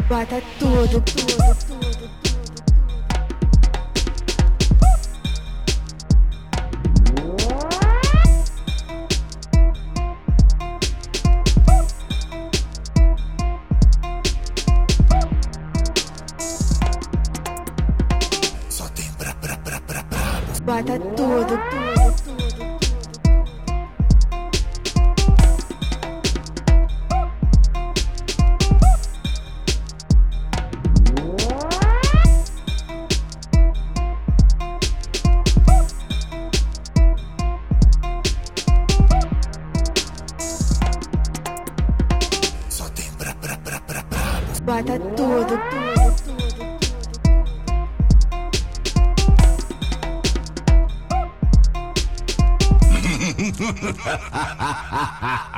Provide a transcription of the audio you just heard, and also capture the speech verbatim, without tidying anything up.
Bota tudo, tudo, tudo. Só tem bra bra bra bra brabo. Bota tudo, tudo, tudo. Só tem bra bra bra bra brabo. Bota tudo, tudo, tudo. Ha ha ha ha ha!